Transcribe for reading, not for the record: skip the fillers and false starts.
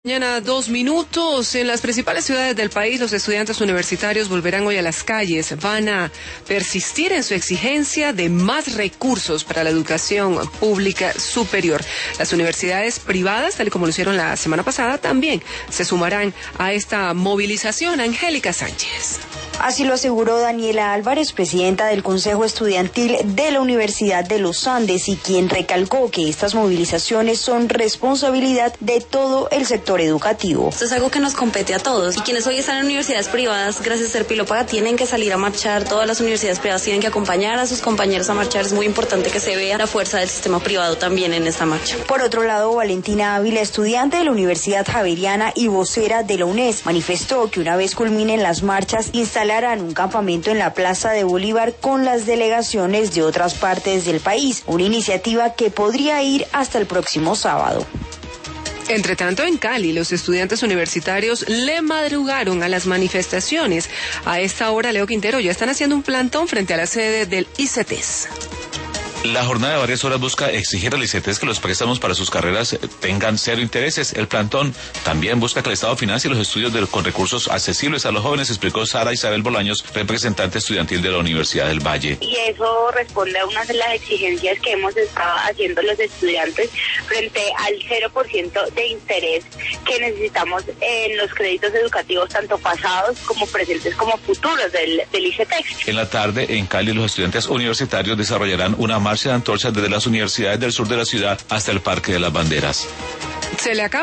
Mañana 2 minutos. En las principales ciudades del país, los estudiantes universitarios volverán hoy a las calles. Van a persistir en su exigencia de más recursos para la educación pública superior. Las universidades privadas, tal y como lo hicieron la semana pasada, también se sumarán a esta movilización. Angélica Sánchez. Así lo aseguró Daniela Álvarez, presidenta del Consejo Estudiantil de la Universidad de los Andes, y quien recalcó que estas movilizaciones son responsabilidad de todo el sector educativo. Esto es algo que nos compete a todos, y quienes hoy están en universidades privadas, gracias a Serpílopaga, tienen que salir a marchar. Todas las universidades privadas tienen que acompañar a sus compañeros a marchar. Es muy importante que se vea la fuerza del sistema privado también en esta marcha. Por otro lado, Valentina Ávila, estudiante de la Universidad Javeriana y vocera de la UNES, manifestó que una vez culminen las marchas, instalarán un campamento en la Plaza de Bolívar con las delegaciones de otras partes del país, una iniciativa que podría ir hasta el próximo sábado. Entre tanto, en Cali, los estudiantes universitarios le madrugaron a las manifestaciones. A esta hora, Leo Quintero, ya están haciendo un plantón frente a la sede del ICETES. La jornada de varias horas busca exigir al ICETES que los préstamos para sus carreras tengan cero intereses. El plantón también busca que el Estado financie los estudios con recursos accesibles a los jóvenes, explicó Sara Isabel Bolaños, representante estudiantil de la Universidad del Valle. Y eso responde a una de las exigencias que hemos estado haciendo los estudiantes frente al 0% de interés que necesitamos en los créditos educativos, tanto pasados como presentes como futuros del ICETEX. En la tarde, en Cali, los estudiantes universitarios desarrollarán una marcha de antorchas desde las universidades del sur de la ciudad hasta el Parque de las Banderas. Se le acaba